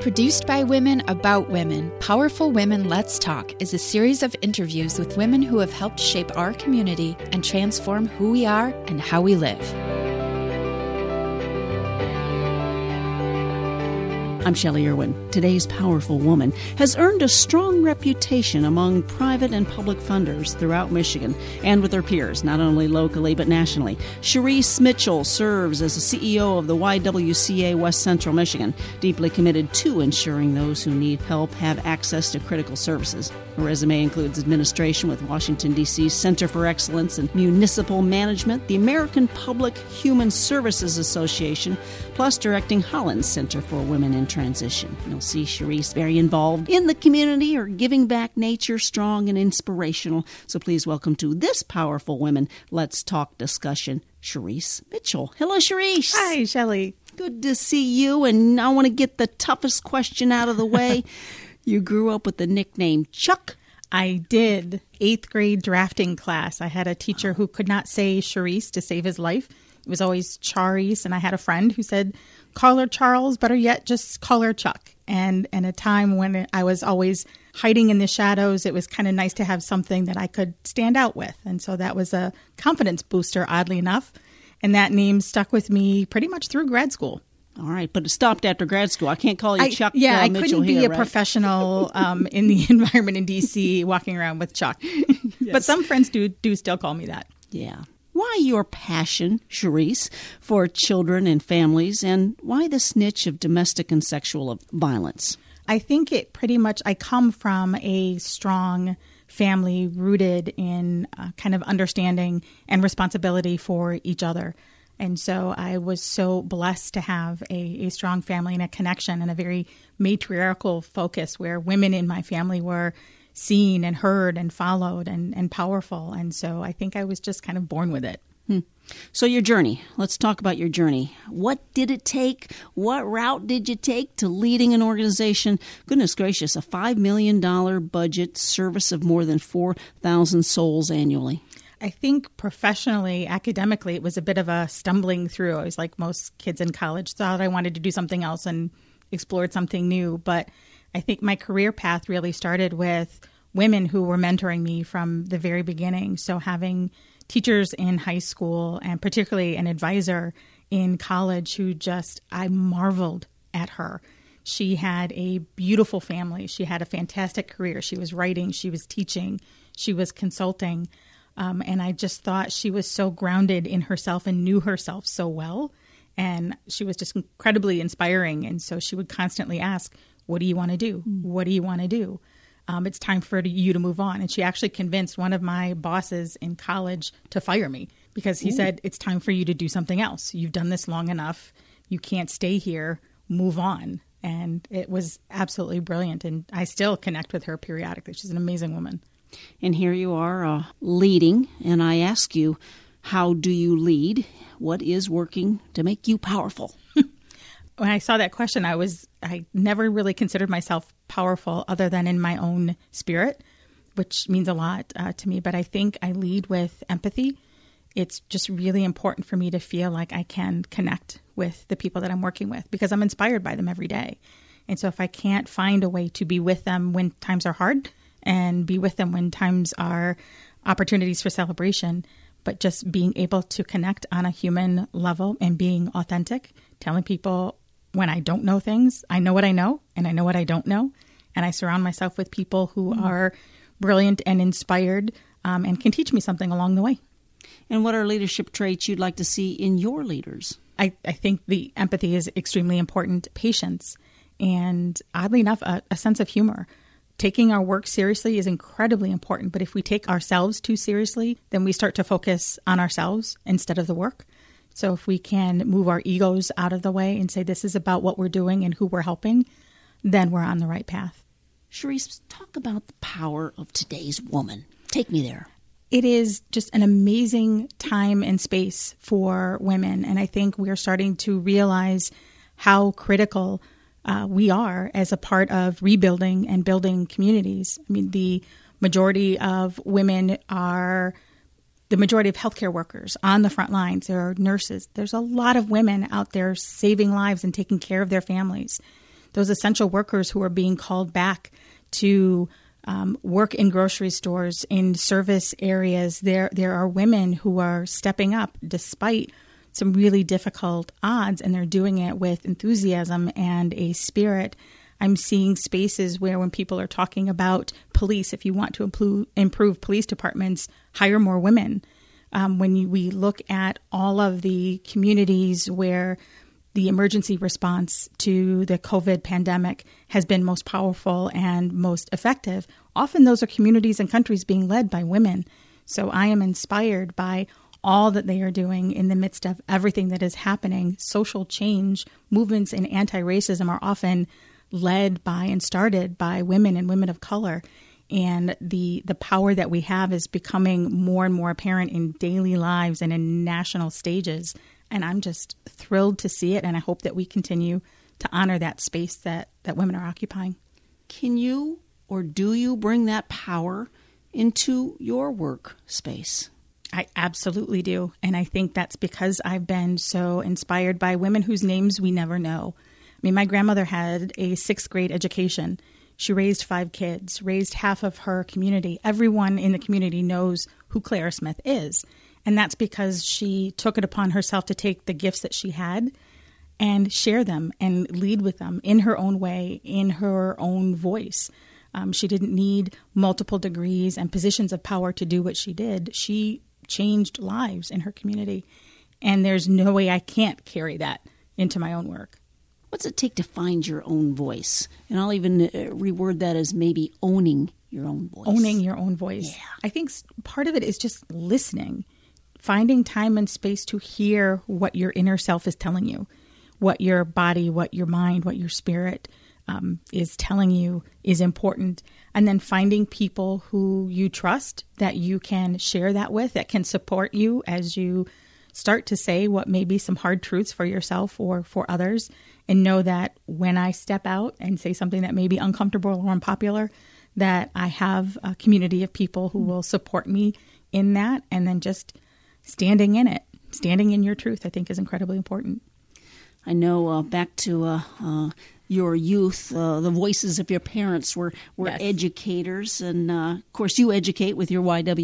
Produced by women about women, Powerful Women Let's Talk is a series of interviews with women who have helped shape our community and transform who we are and how we live. I'm Shelley Irwin. Today's powerful woman has earned a strong reputation among private and public funders throughout Michigan and with her peers, not only locally but nationally. Cherise Mitchell serves as the CEO of the YWCA West Central Michigan, deeply committed to ensuring those who need help have access to critical services. Her resume includes administration with Washington, D.C.'s Center for Excellence in Municipal Management, the American Public Human Services Association, plus directing Holland's Center for Women in Transition. You'll see Cherise very involved in the community, her giving back nature, strong and inspirational. So please welcome to this Powerful Women Let's Talk discussion, Cherise Mitchell. Hello, Cherise. Hi, Shelley. Good to see you, and I want to get the toughest question out of the way. You grew up with the nickname Chuck. I did. 8th grade drafting class. I had a teacher who could not say Cherise to save his life. It was always Charise, and I had a friend who said, call her Charles, better yet, just call her Chuck. And in a time when I was always hiding in the shadows, it was kind of nice to have something that I could stand out with. And so that was a confidence booster, oddly enough. And that name stuck with me pretty much through grad school. All right, but it stopped after grad school. I can't call you Chuck Mitchell I couldn't be here, a right? professional in the environment in D.C. walking around with Chuck. Yes. But some friends do still call me that. Yeah. Why your passion, Cherise, for children and families, and why this niche of domestic and sexual violence? I think I come from a strong family rooted in kind of understanding and responsibility for each other. And so I was so blessed to have a strong family and a connection and a very matriarchal focus where women in my family were seen and heard and followed and powerful. And so I think I was just kind of born with it. So your journey. Let's talk about your journey. What did it take? What route did you take to leading an organization? Goodness gracious, a $5 million budget, service of more than 4,000 souls annually. I think professionally, academically, it was a bit of a stumbling through. I was like most kids in college, thought I wanted to do something else and explored something new. But I think my career path really started with women who were mentoring me from the very beginning. So having teachers in high school and particularly an advisor in college who I marveled at her. She had a beautiful family. She had a fantastic career. She was writing, she was teaching, she was consulting. And I just thought she was so grounded in herself and knew herself so well. And she was just incredibly inspiring. And so she would constantly ask, what do you want to do? What do you want to do? It's time for you to move on. And she actually convinced one of my bosses in college to fire me because he said, it's time for you to do something else. You've done this long enough. You can't stay here. Move on. And it was absolutely brilliant. And I still connect with her periodically. She's an amazing woman. And here you are leading, and I ask you, how do you lead? What is working to make you powerful? When I saw that question, I never really considered myself powerful other than in my own spirit, which means a lot to me. But I think I lead with empathy. It's just really important for me to feel like I can connect with the people that I'm working with because I'm inspired by them every day. And so if I can't find a way to be with them when times are hard, and be with them when times are opportunities for celebration, but just being able to connect on a human level and being authentic, telling people when I don't know things, I know what I know, and I know what I don't know. And I surround myself with people who are brilliant and inspired and can teach me something along the way. And what are leadership traits you'd like to see in your leaders? I think the empathy is extremely important, patience, and oddly enough, a sense of humor. Taking our work seriously is incredibly important, but if we take ourselves too seriously, then we start to focus on ourselves instead of the work. So if we can move our egos out of the way and say this is about what we're doing and who we're helping, then we're on the right path. Cherise, talk about the power of today's woman. Take me there. It is just an amazing time and space for women, and I think we're starting to realize how critical we are as a part of rebuilding and building communities. I mean, the majority of women are the majority of healthcare workers on the front lines. There are nurses. There's a lot of women out there saving lives and taking care of their families. those essential workers who are being called back to work in grocery stores, in service areas. There are women who are stepping up despite some really difficult odds, and they're doing it with enthusiasm and a spirit. I'm seeing spaces where when people are talking about police, if you want to improve police departments, hire more women. When we look at all of the communities where the emergency response to the COVID pandemic has been most powerful and most effective, often those are communities and countries being led by women. So I am inspired by all that they are doing in the midst of everything that is happening. Social change, movements in anti-racism are often led by and started by women and women of color. And the power that we have is becoming more and more apparent in daily lives and in national stages. And I'm just thrilled to see it, and I hope that we continue to honor that space that women are occupying. Can you or do you bring that power into your work space? I absolutely do. And I think that's because I've been so inspired by women whose names we never know. I mean, my grandmother had a 6th grade education. She raised 5 kids, raised half of her community. Everyone in the community knows who Clara Smith is. And that's because she took it upon herself to take the gifts that she had and share them and lead with them in her own way, in her own voice. She didn't need multiple degrees and positions of power to do what she did. She changed lives in her community. And there's no way I can't carry that into my own work. What's it take to find your own voice? And I'll even reword that as maybe owning your own voice. Owning your own voice. Yeah. I think part of it is just listening, finding time and space to hear what your inner self is telling you, what your body, what your mind, what your spirit is telling you is important. And then finding people who you trust that you can share that with, that can support you as you start to say what may be some hard truths for yourself or for others, and know that when I step out and say something that may be uncomfortable or unpopular, that I have a community of people who will support me in that. And then just standing in it, standing in your truth, I think is incredibly important. I know back to your youth, the voices of your parents were yes. educators. And, of course, you educate with your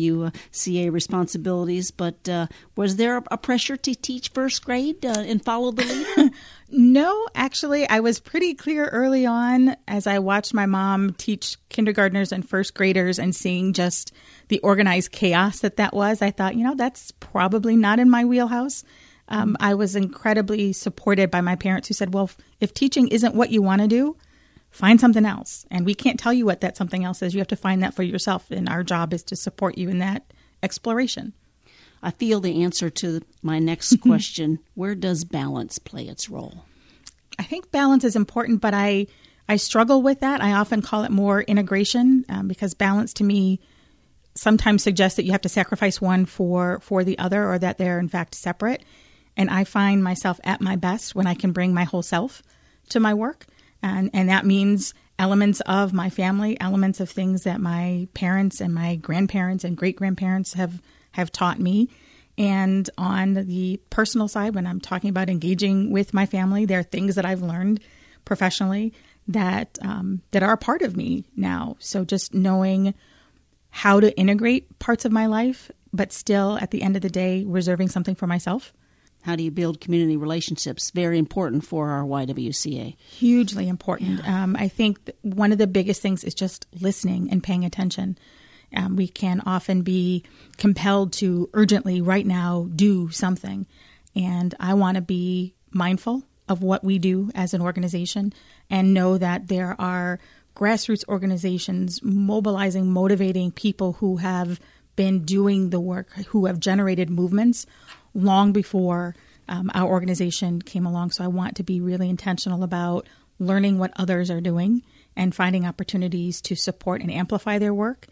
YWCA responsibilities. But was there a pressure to teach first grade and follow the leader? No, actually, I was pretty clear early on as I watched my mom teach kindergartners and first graders and seeing just the organized chaos that was. I thought, that's probably not in my wheelhouse. I was incredibly supported by my parents who said, well, if teaching isn't what you want to do, find something else. And we can't tell you what that something else is. You have to find that for yourself. And our job is to support you in that exploration. I feel the answer to my next question. Where does balance play its role? I think balance is important, but I struggle with that. I often call it more integration because balance to me sometimes suggests that you have to sacrifice one for the other, or that they're in fact separate. And I find myself at my best when I can bring my whole self to my work. And that means elements of my family, elements of things that my parents and my grandparents and great-grandparents have taught me. And on the personal side, when I'm talking about engaging with my family, there are things that I've learned professionally that are a part of me now. So just knowing how to integrate parts of my life, but still at the end of the day, reserving something for myself. How do you build community relationships? Very important for our YWCA. Hugely important. Yeah. I think one of the biggest things is just listening and paying attention. We can often be compelled to urgently, right now, do something. And I want to be mindful of what we do as an organization and know that there are grassroots organizations mobilizing, motivating people who have been doing the work, who have generated movements long before our organization came along. So I want to be really intentional about learning what others are doing and finding opportunities to support and amplify their work,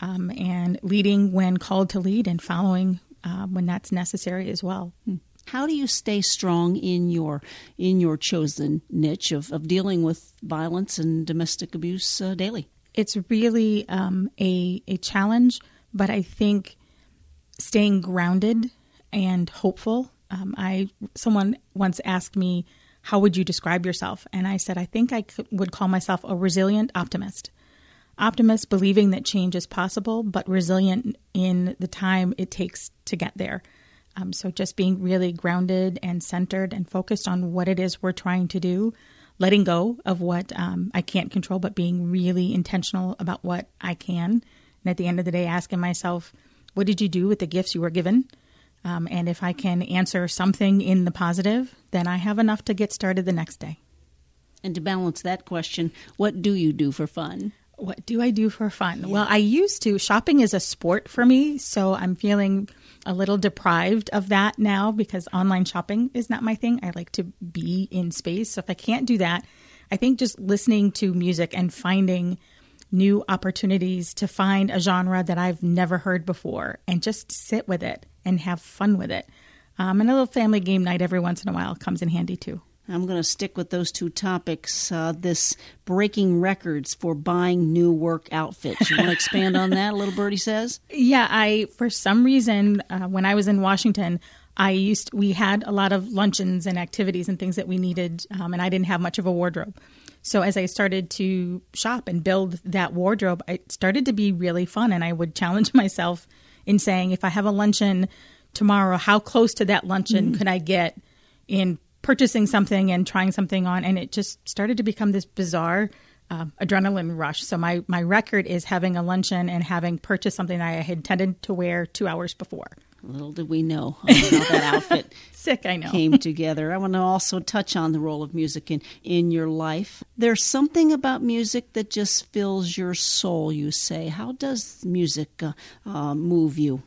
and leading when called to lead and following when that's necessary as well. How do you stay strong in your chosen niche of dealing with violence and domestic abuse daily? It's really a challenge, but I think staying grounded and hopeful. Someone once asked me, how would you describe yourself? And I said, I think I would call myself a resilient optimist. Optimist, believing that change is possible, but resilient in the time it takes to get there. So just being really grounded and centered and focused on what it is we're trying to do, letting go of what I can't control, but being really intentional about what I can. And at the end of the day, asking myself, what did you do with the gifts you were given? And if I can answer something in the positive, then I have enough to get started the next day. And to balance that question, what do you do for fun? What do I do for fun? Well, I used to. Shopping is a sport for me, so I'm feeling a little deprived of that now because online shopping is not my thing. I like to be in space. So if I can't do that, I think just listening to music and finding new opportunities to find a genre that I've never heard before and just sit with it and have fun with it. And a little family game night every once in a while comes in handy too. I'm going to stick with those two topics, this breaking records for buying new work outfits. You want to expand on that, little birdie says? Yeah, for some reason, when I was in Washington, we had a lot of luncheons and activities and things that we needed, and I didn't have much of a wardrobe. So as I started to shop and build that wardrobe, it started to be really fun, and I would challenge myself in saying, if I have a luncheon tomorrow, how close to that luncheon could I get in purchasing something and trying something on? And it just started to become this bizarre adrenaline rush. So my record is having a luncheon and having purchased something I had intended to wear 2 hours before. Little did we know how that outfit Sick, I know. came together. I want to also touch on the role of music in your life. There's something about music that just fills your soul, you say. How does music move you?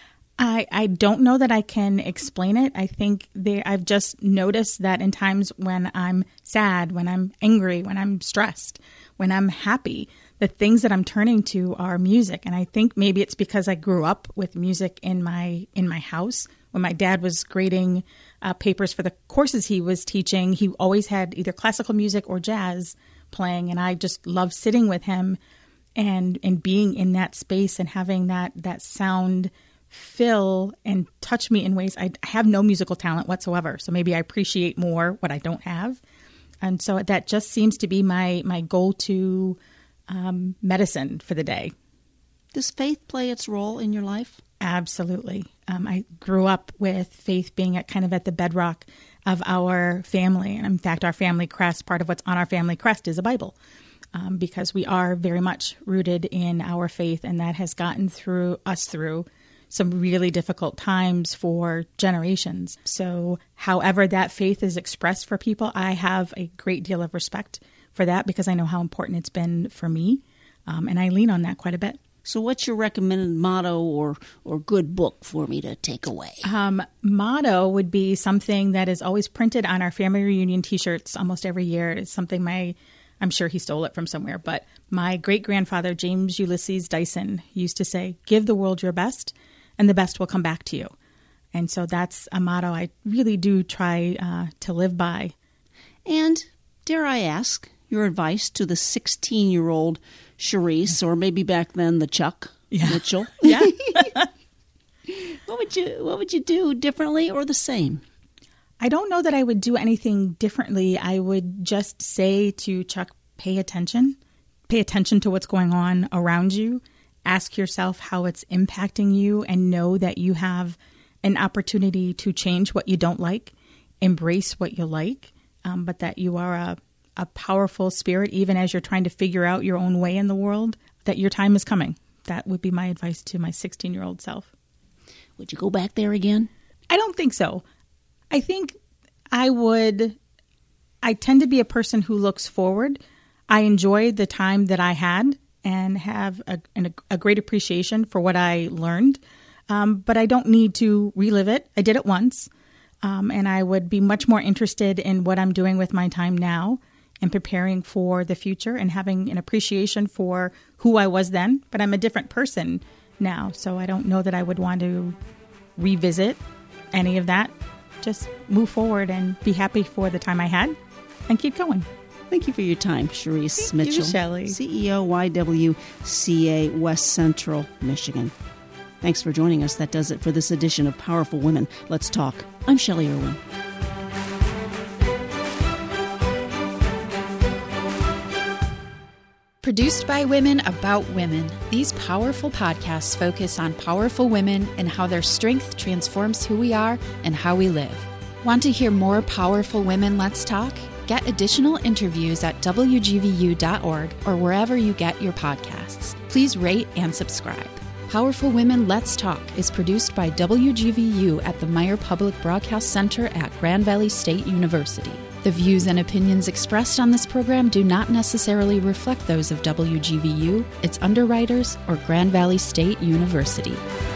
I don't know that I can explain it. I think I've just noticed that in times when I'm sad, when I'm angry, when I'm stressed, when I'm happy, the things that I'm turning to are music. And I think maybe it's because I grew up with music in my house. When my dad was grading papers for the courses he was teaching, he always had either classical music or jazz playing. And I just loved sitting with him and being in that space and having that sound fill and touch me in ways. I have no musical talent whatsoever, so maybe I appreciate more what I don't have. And so that just seems to be my go-to medicine for the day. Does faith play its role in your life? Absolutely. I grew up with faith being at the bedrock of our family. And in fact, our family crest, part of what's on our family crest is a Bible. Because we are very much rooted in our faith, and that has gotten through some really difficult times for generations. So however that faith is expressed for people, I have a great deal of respect for that because I know how important it's been for me. And I lean on that quite a bit. So what's your recommended motto or good book for me to take away? Motto would be something that is always printed on our family reunion T-shirts almost every year. It's something I'm sure he stole it from somewhere, but my great-grandfather, James Ulysses Dyson, used to say, give the world your best, and the best will come back to you. And so that's a motto I really do try to live by. And dare I ask your advice to the 16-year-old Cherise, or maybe back then the Chuck Mitchell? Yeah. What would you do differently or the same? I don't know that I would do anything differently. I would just say to Chuck, pay attention. Pay attention to what's going on around you. Ask yourself how it's impacting you and know that you have an opportunity to change what you don't like, embrace what you like, but that you are a powerful spirit, even as you're trying to figure out your own way in the world, that your time is coming. That would be my advice to my 16-year-old self. Would you go back there again? I don't think so. I think I would. I tend to be a person who looks forward. I enjoy the time that I had and have a great appreciation for what I learned. But I don't need to relive it. I did it once. And I would be much more interested in what I'm doing with my time now and preparing for the future and having an appreciation for who I was then. But I'm a different person now. So I don't know that I would want to revisit any of that. Just move forward and be happy for the time I had and keep going. Thank you for your time, Cherise Mitchell. Thank you, Shelley. CEO YWCA West Central, Michigan. Thanks for joining us. That does it for this edition of Powerful Women. Let's Talk. I'm Shelley Irwin. Produced by women about women, these powerful podcasts focus on powerful women and how their strength transforms who we are and how we live. Want to hear more Powerful Women Let's Talk? Get additional interviews at WGVU.org or wherever you get your podcasts. Please rate and subscribe. Powerful Women Let's Talk is produced by WGVU at the Meyer Public Broadcast Center at Grand Valley State University. The views and opinions expressed on this program do not necessarily reflect those of WGVU, its underwriters, or Grand Valley State University.